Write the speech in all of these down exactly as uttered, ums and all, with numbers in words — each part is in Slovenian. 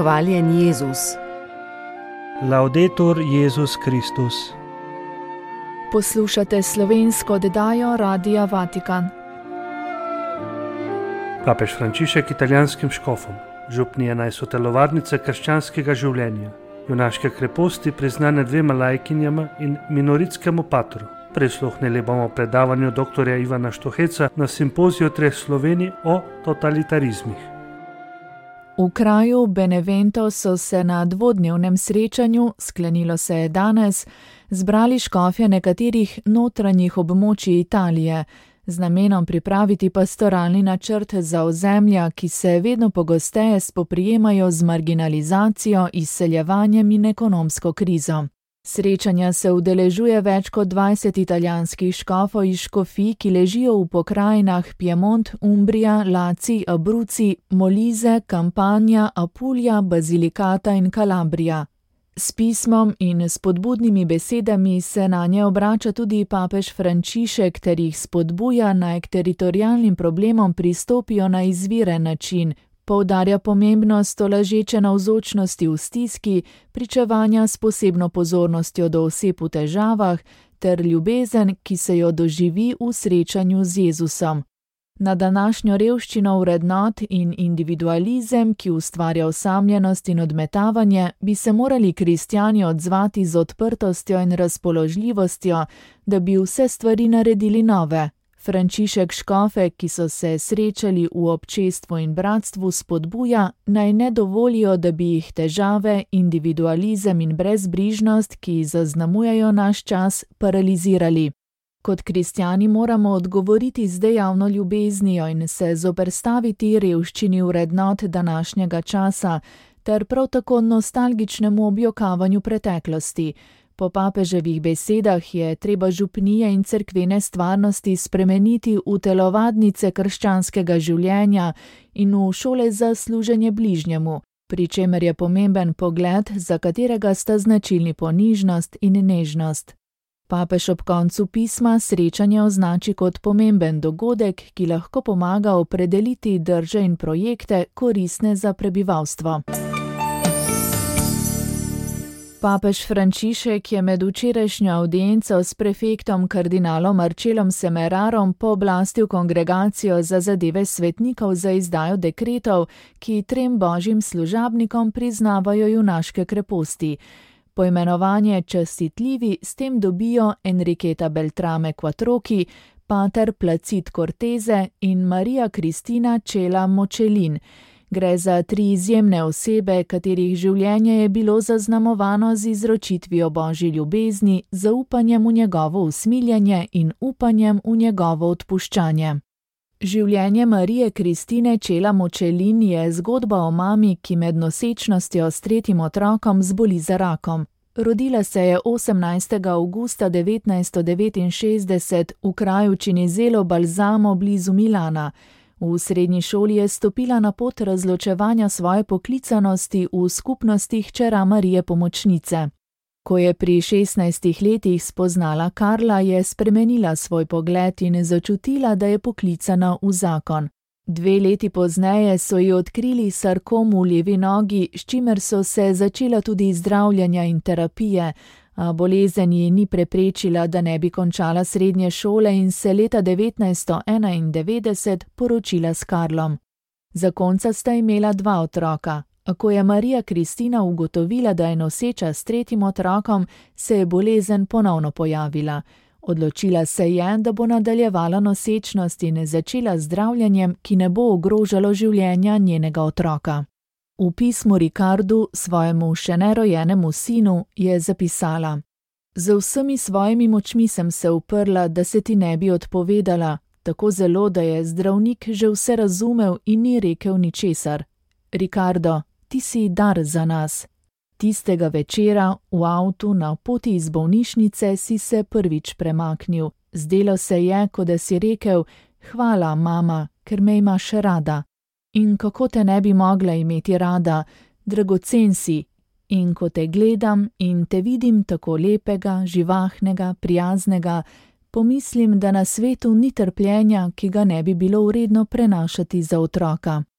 Hvaljen Jezus. Laudetur Jezus Kristus. Poslušate slovensko oddajo Radia Vatikan. Papež Frančišek italijanskim škofom, župnija naj so telovadnice krščanskega življenja, junaške kreposti priznane dvema lajkinjama in minoritskemu patru. Prisluhnili bomo predavanju doktorja Ivana Štuheca na simpoziju treh Slovenij o totalitarizmih. V kraju Benevento so se na dvodnevnem srečanju, sklenilo se je danes, zbrali škofje nekaterih notranjih območij Italije, z namenom pripraviti pastoralni načrt za ozemlja, ki se vedno pogosteje spoprijemajo z marginalizacijo, izseljevanjem in ekonomsko krizo. Srečanja se udeležuje več kot dvajset italijanskih škofov iz škofij, ki ležijo v pokrajinah Piemont, Umbrija, Laci, Abruzzi, Molise, Campania, Apulja, Basilicata in Calabrija. S pismom in spodbudnimi besedami se nanje obrača tudi papež Frančišek ter jih spodbuja, naj k teritorialnim problemom pristopijo na izviren način. Poudarja pomembnost tolažeče navzočnosti v stiski, pričevanja s posebno pozornostjo do oseb v težavah ter ljubezen, ki se jo doživi v srečanju z Jezusom. Na današnjo revščino vrednot in individualizem, ki ustvarja osamljenost in odmetavanje, bi se morali kristjani odzvati z odprtostjo in razpoložljivostjo, da bi vse stvari naredili nove. Frančišek škofe, ki so se srečali v občestvu in bratstvu, spodbuja, naj ne dovolijo, da bi jih težave, individualizem in brezbrižnost, ki zaznamujejo naš čas, paralizirali. Kot kristjani moramo odgovoriti z dejavno ljubeznijo in se zoperstaviti revščini vrednot današnjega časa, ter prav tako nostalgičnemu objokavanju preteklosti. Po papeževih besedah je treba župnije in cerkvene stvarnosti spremeniti v telovadnice krščanskega življenja in v šole za služenje bližnjemu, pri čemer je pomemben pogled, za katerega sta značilni ponižnost in nežnost. Papež ob koncu pisma srečanje označi kot pomemben dogodek, ki lahko pomaga opredeliti drže in projekte, koristne za prebivalstvo. Papež Frančišek je med včerajšnjo avdienco s prefektom kardinalom Marcellom Semerarom pooblastil kongregacijo za zadeve svetnikov za izdajo dekretov, ki trem božjim služabnikom priznavajo junaške kreposti. Poimenovanje častitljivi s tem dobijo Enriqueta Beltrame Quattrochi, pater Placid Cortese in Maria Cristina Cela Mocellin. Gre za tri izjemne osebe, katerih življenje je bilo zaznamovano z izročitvijo božji ljubezni, zaupanjem v njegovo usmiljenje in upanjem v njegovo odpuščanje. Življenje Marije Kristine Cela Mocellin je zgodba o mami, ki med nosečnostjo s tretjim otrokom zboli za rakom. Rodila se je osemnajstega avgusta devetnajststo devetinšestdeset v kraju Cinizelo Balzamo blizu Milana. V srednji šoli je stopila na pot razločevanja svoje poklicanosti v skupnosti hčera Marije Pomočnice. Ko je pri šestnajstih letih spoznala Karla, je spremenila svoj pogled in začutila, da je poklicana v zakon. Dve leti pozneje so ji odkrili sarkom v levi nogi, s čimer so se začela tudi zdravljenja in terapije, a bolezen ji ni preprečila, da ne bi končala srednje šole in se leta devetnajststo enaindevetdeset poročila s Karlom. Zakonca sta imela dva otroka. A ko je Marija Kristina ugotovila, da je noseča s tretjim otrokom, se je bolezen ponovno pojavila. Odločila se je, da bo nadaljevala nosečnost in začela zdravljenjem, ki ne bo ogrožalo življenja njenega otroka. V pismu Ricardu, svojemu še nerojenemu sinu, je zapisala: Z vsemi svojimi močmi sem se uprla, da se ti ne bi odpovedala, tako zelo, da je zdravnik že vse razumel in ni rekel ničesar. Ricardo, ti si dar za nas. Tistega večera v avtu na poti iz bolnišnice si se prvič premaknil. Zdelo se je, kot da si rekel: hvala, mama, ker me imaš rada. In kako te ne bi mogla imeti rada, dragocen si. In ko te gledam in te vidim tako lepega, živahnega, prijaznega, pomislim, da na svetu ni trpljenja, ki ga ne bi bilo vredno prenašati za otroka.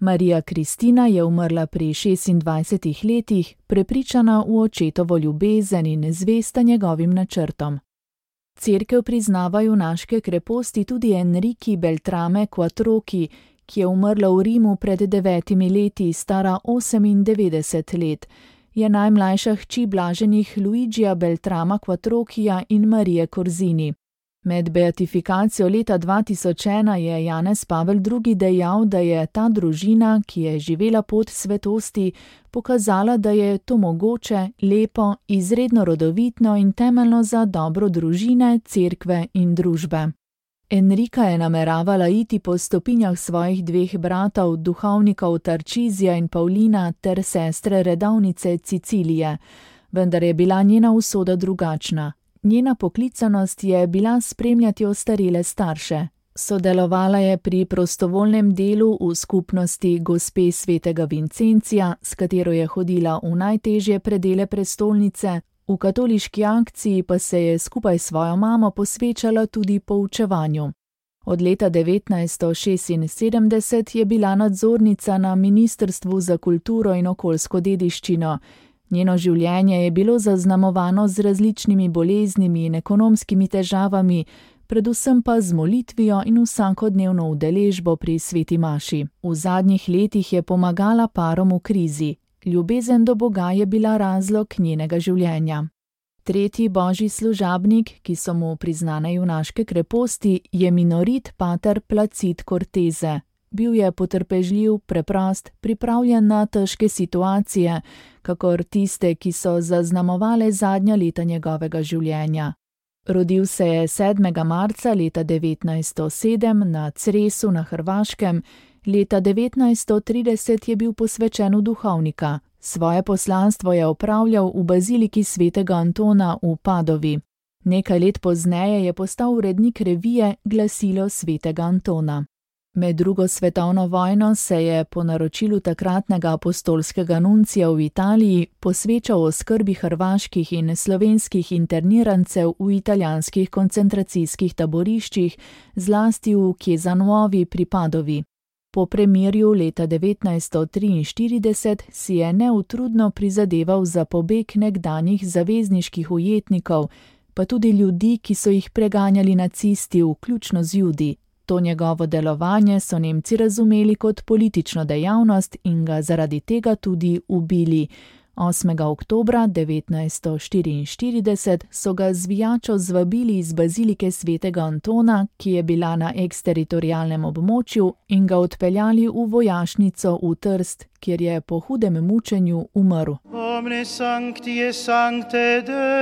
Marija Kristina je umrla pri šestindvajsetih letih, prepričana v očetovo ljubezen in zvesta njegovim načrtom. Cerkev priznava junaške kreposti tudi Enriki Beltrame Quattrochi, ki je umrla v Rimu pred devetimi leti, stara osemindevetdeset let. Je najmlajša hči blaženih Luigija Beltrama Quattrochija in Marije Korzini. Med beatifikacijo leta dva tisoč ena je Janez Pavel drugi dejal, da je ta družina, ki je živela pot svetosti, pokazala, da je to mogoče, lepo, izredno rodovitno in temeljno za dobro družine, cerkve in družbe. Enrika je nameravala iti po stopinjah svojih dveh bratov, duhovnikov Tarčizija in Pavlina ter sestre redovnice Cicilije, vendar je bila njena usoda drugačna. Njena poklicanost je bila spremljati ostarele starše. Sodelovala je pri prostovoljnem delu v skupnosti Gospe svetega Vincencija, s katero je hodila v najtežje predele prestolnice, v katoliški akciji pa se je skupaj s svojo mamo posvečala tudi poučevanju. Od leta devetnajststo šestinsedemdeset je bila nadzornica na Ministrstvu za kulturo in okoljsko dediščino. Njeno življenje je bilo zaznamovano z različnimi boleznimi in ekonomskimi težavami, predvsem pa z molitvijo in vsakodnevno udeležbo pri sveti maši. V zadnjih letih je pomagala parom v krizi. Ljubezen do Boga je bila razlog njenega življenja. Tretji božji služabnik, ki so mu priznane junaške kreposti, je minorit pater Placid Corteze. Bil je potrpežljiv, preprost, pripravljen na težke situacije, kakor tiste, ki so zaznamovale zadnja leta njegovega življenja. Rodil se je sedmega marca leta devetnajststo sedem na Cresu na Hrvaškem, leta devetnajststo trideset je bil posvečen v duhovnika. Svoje poslanstvo je opravljal v baziliki svetega Antona v Padovi. Nekaj let pozneje je postal urednik revije Glasilo svetega Antona. Med drugo svetovno vojno se je po naročilu takratnega apostolskega nuncija v Italiji posvečal oskrbi hrvaških in slovenskih internirancev v italijanskih koncentracijskih taboriščih, zlasti v Chiesa Nuovi pri Padovi. Po premirju leta devetnajststo triinštirideset si je neutrudno prizadeval za pobeg nekdanjih zavezniških ujetnikov, pa tudi ljudi, ki so jih preganjali nacisti, vključno z Judi. To njegovo delovanje so Nemci razumeli kot politično dejavnost in ga zaradi tega tudi ubili. osmega oktobra devetnajststo štiriinštirideset so ga zvijačo zvabili iz bazilike svetega Antona, ki je bila na eksteritorialnem območju, in ga odpeljali v vojašnico v Trst, kjer je po hudem mučenju umrl. Omne sancti et sancte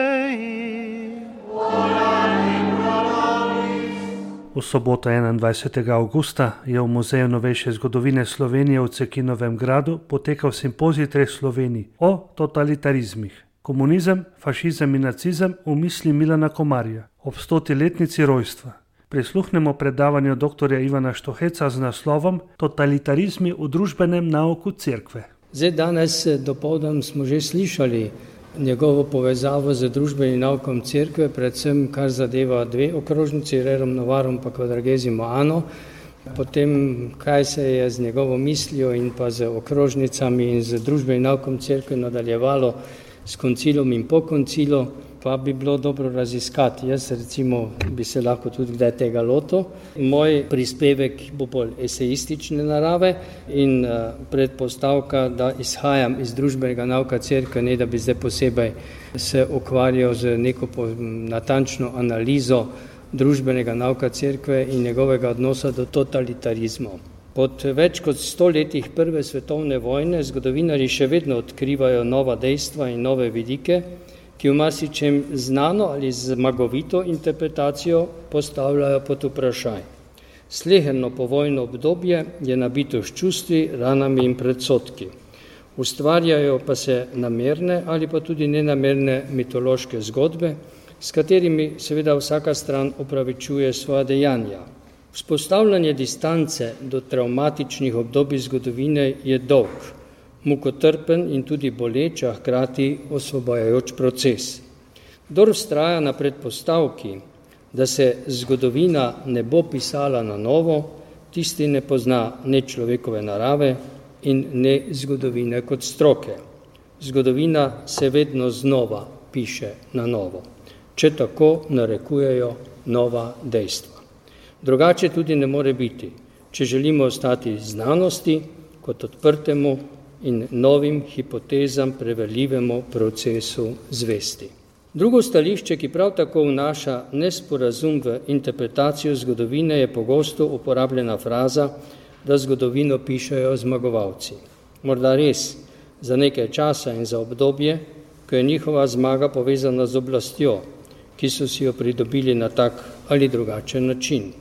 Dei, V soboto enaindvajsetega avgusta je v Muzeju novejše zgodovine Slovenije v Cekinovem gradu potekal simpozij treh Slovenij o totalitarizmih. Komunizem, fašizem in nacizem v misli Milana Komarja ob stoti letnici rojstva. Prisluhnemo predavanju doktorja Ivana Štoheca z naslovom Totalitarizmi v družbenem nauku cerkve. Zdaj danes dopoldan smo že slišali njegovo povezavo z družbenim naukom cerkve, predvsem kar zadeva dve okrožnici, Rerum Novarum pa Quadragesimo Anno, potem kaj se je z njegovo mislijo in pa z okrožnicami in z družbenim naukom cerkve nadaljevalo s koncilom in po koncilu, pa bi bilo dobro raziskati. Jaz recimo bi se lahko tudi kdaj tega lotil. Moj prispevek bo bolj esejistične narave in uh, predpostavka, da izhajam iz družbenega nauka cerkve, ne da bi zdaj posebej se ukvarjal z neko natančno analizo družbenega nauka cerkve in njegovega odnosa do totalitarizmov. Pod več kot sto letih prve svetovne vojne zgodovinarji še vedno odkrivajo nova dejstva in nove vidike, ki v marsičem znano ali zmagovito interpretacijo postavljajo pod vprašaj. Sleherno povojno obdobje je nabito s čustvi, ranami in predsodki. Ustvarjajo pa se namerne ali pa tudi nenamerne mitološke zgodbe, s katerimi seveda vsaka stran opravičuje svoja dejanja. Vzpostavljanje distance do travmatičnih obdobij zgodovine je dolg, mukotrpen in tudi boleč, a hkrati osvobajajoč proces. Kdor vztraja na predpostavki, da se zgodovina ne bo pisala na novo, tisti ne pozna ne človekove narave, in ne zgodovine kot stroke. Zgodovina se vedno znova piše na novo, če tako narekujejo nova dejstva. Drugače tudi ne more biti, če želimo ostati znanosti kot odprtemu in novim hipotezam preverljivemu procesu zvesti. Drugo stališče, ki prav tako vnaša nesporazum v interpretacijo zgodovine, je pogosto uporabljena fraza, da zgodovino pišejo zmagovalci. Morda res za nekaj časa in za obdobje, ko je njihova zmaga povezana z oblastjo, ki so si jo pridobili na tak ali drugačen način.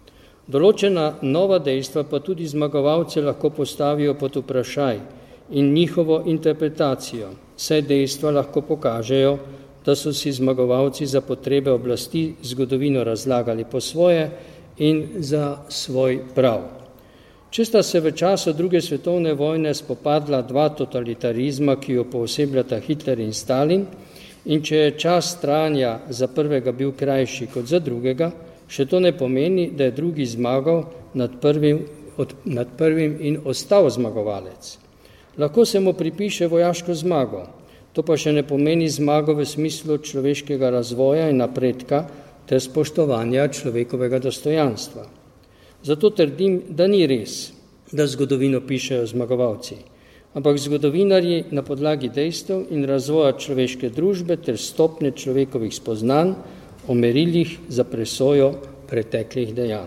Določena nova dejstva pa tudi zmagovalce lahko postavijo pod vprašaj in njihovo interpretacijo. Vse dejstva lahko pokažejo, da so si zmagovalci za potrebe oblasti zgodovino razlagali po svoje in za svoj prav. Če sta se v času druge svetovne vojne spopadla dva totalitarizma, ki jo poosebljata Hitler in Stalin, in če je čas trajanja za prvega bil krajši kot za drugega, še to ne pomeni, da je drugi zmagal nad prvim, od, nad prvim in ostal zmagovalec. Lahko se mu pripiše vojaško zmago, to pa še ne pomeni zmago v smislu človeškega razvoja in napredka ter spoštovanja človekovega dostojanstva. Zato trdim, da ni res, da zgodovino pišejo zmagovalci, ampak zgodovinarji na podlagi dejstev in razvoja človeške družbe ter stopnje človekovih spoznanj o merilih za presojo preteklih dejanj.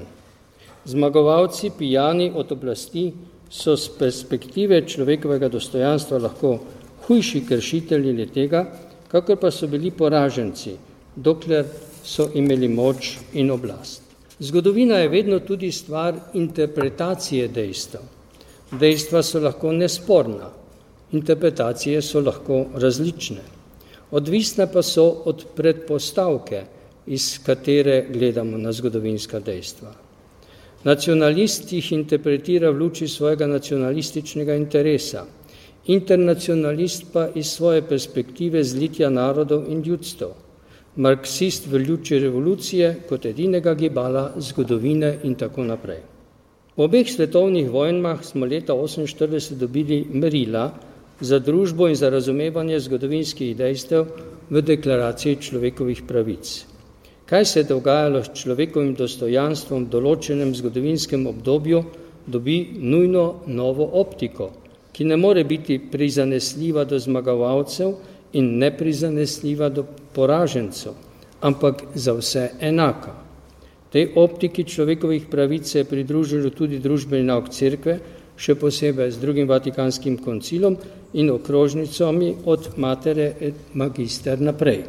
Zmagovalci, pijani od oblasti, so z perspektive človekovega dostojanstva lahko hujši kršitelji tega, kakor pa so bili poraženci, dokler so imeli moč in oblast. Zgodovina je vedno tudi stvar interpretacije dejstev. Dejstva so lahko nesporna, interpretacije so lahko različne. Odvisne pa so od predpostavke, iz katere gledamo na zgodovinska dejstva. Nacionalist jih interpretira v luči svojega nacionalističnega interesa, internacionalist pa iz svoje perspektive zlitja narodov in ljudstev, marksist v luči revolucije kot edinega gibala zgodovine in tako naprej. V obeh svetovnih vojnah smo leta oseminštirideset dobili merila za družbo in za razumevanje zgodovinskih dejstev v deklaraciji človekovih pravic. Kaj se je dogajalo s človekovim dostojanstvom v določenem zgodovinskem obdobju, dobi nujno novo optiko, ki ne more biti prizanesljiva do zmagovalcev in neprizanesljiva do poražencev, ampak za vse enaka. Tej optiki človekovih pravic se je pridružilo tudi družbeni nauk cerkve, še posebej z drugim Vatikanskim koncilom in okrožnicami od Matere et Magister naprej.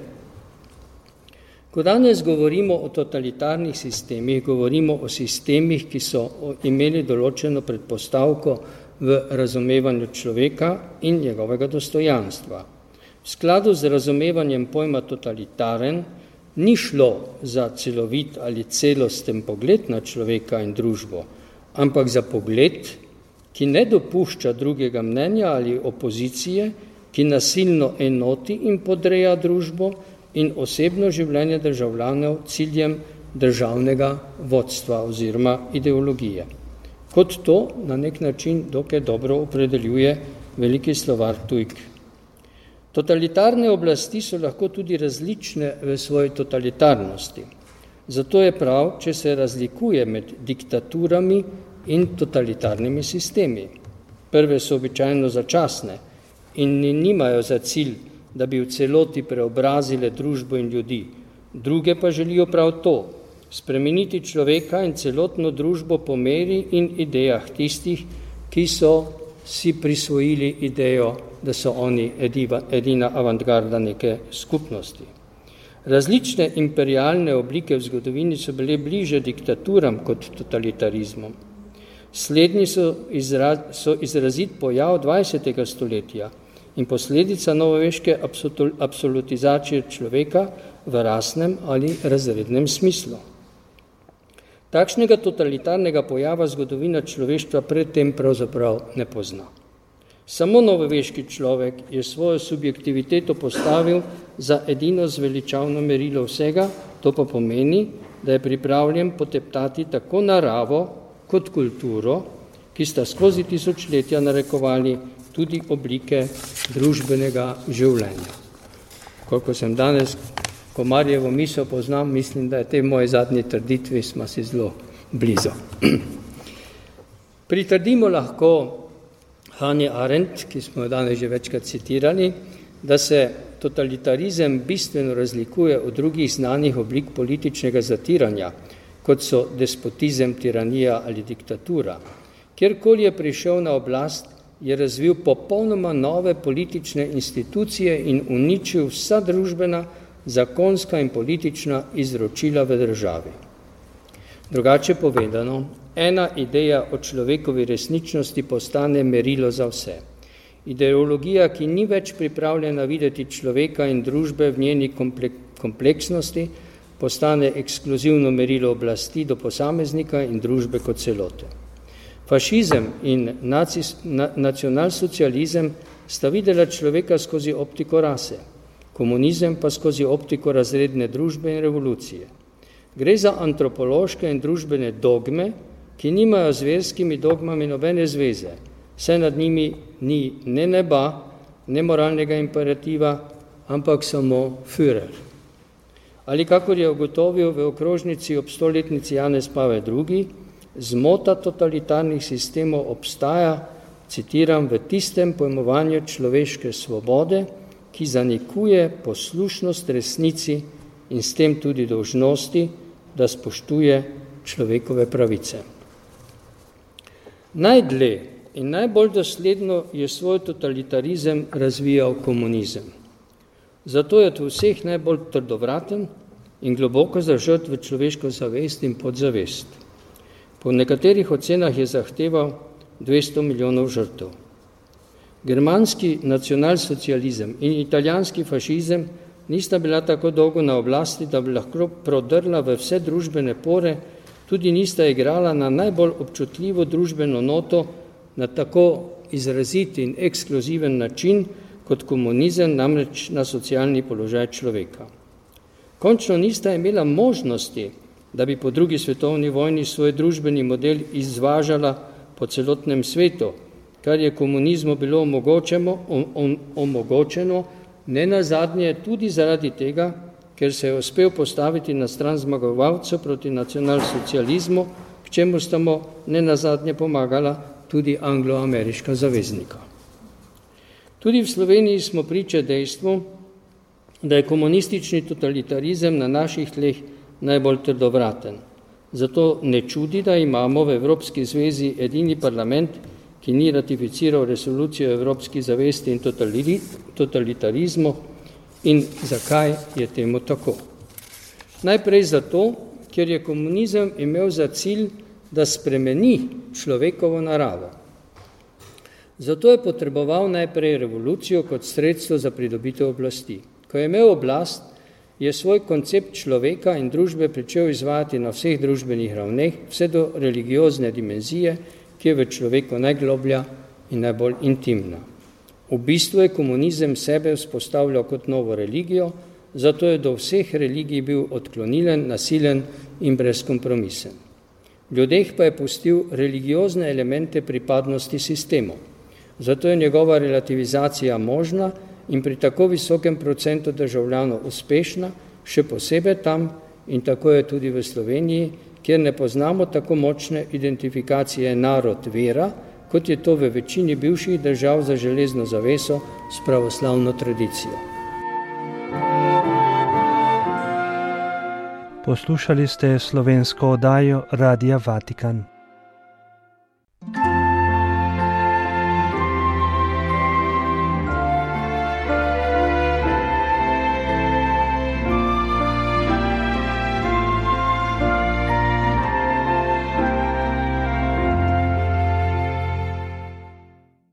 Ko danes govorimo o totalitarnih sistemih, govorimo o sistemih, ki so imeli določeno predpostavko v razumevanju človeka in njegovega dostojanstva. V skladu z razumevanjem pojma totalitaren ni šlo za celovit ali celosten pogled na človeka in družbo, ampak za pogled, ki ne dopušča drugega mnenja ali opozicije, ki nasilno enoti in podreja družbo in osebno življenje državljanov ciljem državnega vodstva oziroma ideologije. Kot to na nek način dokaj dobro opredeljuje veliki slovar Tujk. Totalitarne oblasti so lahko tudi različne v svoji totalitarnosti. Zato je prav, če se razlikuje med diktaturami in totalitarnimi sistemi. Prve so običajno začasne in nimajo za cilj, da bi v celoti preobrazile družbo in ljudi. Druge pa želijo prav to, spremeniti človeka in celotno družbo po meri in idejah tistih, ki so si prisvojili idejo, da so oni edina avantgarda neke skupnosti. Različne imperialne oblike v zgodovini so bile bliže diktaturam kot totalitarizmom. Slednji so, izraz, so izrazit pojav dvajsetega stoletja in posledica novoveške absolutizacije človeka v rasnem ali razrednem smislu. Takšnega totalitarnega pojava zgodovina človeštva predtem pravzaprav ne pozna. Samo novoveški človek je svojo subjektiviteto postavil za edino zveličavno merilo vsega, to pa pomeni, da je pripravljen poteptati tako naravo kot kulturo, ki sta skozi tisočletja narekovali tudi oblike družbenega življenja. Koliko sem danes Komarjevo misel poznam, mislim, da je tej moje zadnji trditvi smo si zelo blizu. Pritrdimo lahko Hannah Arendt, ki smo jo danes že večkrat citirali, da se totalitarizem bistveno razlikuje od drugih znanih oblik političnega zatiranja, kot so despotizem, tiranija ali diktatura. Kjerkoli je prišel na oblast, je razvil popolnoma nove politične institucije in uničil vsa družbena, zakonska in politična izročila v državi. Drugače povedano, ena ideja o človekovi resničnosti postane merilo za vse. Ideologija, ki ni več pripravljena videti človeka in družbe v njeni kompleksnosti, postane ekskluzivno merilo oblasti do posameznika in družbe kot celote. Fašizem in nacis, na, nacionalsocializem sta videla človeka skozi optiko rase, komunizem pa skozi optiko razredne družbe in revolucije. Gre za antropološke in družbene dogme, ki nimajo z verskimi dogmami nobene zveze, saj nad njimi ni ne neba, ne moralnega imperativa, ampak samo Führer. Ali kakor je ugotovil v okrožnici ob stoletnici Janez Pavel drugi, zmota totalitarnih sistemov obstaja, citiram, v tistem pojmovanju človeške svobode, ki zanikuje poslušnost resnici in s tem tudi dolžnosti, da spoštuje človekove pravice. Najdlje in najbolj dosledno je svoj totalitarizem razvijal komunizem. Zato je to vseh najbolj trdovraten in globoko zažrt v človeško zavest in podzavest. Po nekaterih ocenah je zahteval dvesto milijonov žrtev. Germanski nacionalsocializem in italijanski fašizem nista bila tako dolgo na oblasti, da bi lahko prodrla v vse družbene pore, tudi nista igrala na najbolj občutljivo družbeno noto na tako izrazit in ekskluziven način, kot komunizem, namreč na socialni položaj človeka. Končno nista imela možnosti, da bi po drugi svetovni vojni svoj družbeni model izvažala po celotnem svetu, kar je komunizmu bilo omogočeno, omogočeno ne nazadnje tudi zaradi tega, ker se je uspel postaviti na stran zmagovalcev proti nacionalsocializmu, k čemu sta mu ne nazadnje pomagala tudi anglo-ameriška zaveznika. Tudi v Sloveniji smo priče dejstvu, da je komunistični totalitarizem na naših tleh najbolj trdovraten. Zato ne čudi, da imamo v Evropski zvezi edini parlament, ki ni ratificiral resolucijo o evropski zavesti in totalitarizmu. In zakaj je temu tako? Najprej zato, ker je komunizem imel za cilj, da spremeni človekovo naravo. Zato je potreboval najprej revolucijo kot sredstvo za pridobitev oblasti. Ko je imel oblast, je svoj koncept človeka in družbe pričel izvajati na vseh družbenih ravneh, vse do religiozne dimenzije, ki je v človeku najgloblja in najbolj intimna. V bistvu je komunizem sebe vzpostavljal kot novo religijo, zato je do vseh religij bil odklonilen, nasilen in brezkompromisen. V ljudeh pa je pustil religiozne elemente pripadnosti sistemu. Zato je njegova relativizacija možna in pri tako visokem procentu državljanov uspešna, še posebej tam, in tako je tudi v Sloveniji, kjer ne poznamo tako močne identifikacije narod-vera, kot je to v večini bivših držav za železno zaveso s pravoslavno tradicijo. Poslušali ste slovensko oddajo Radia Vatikan.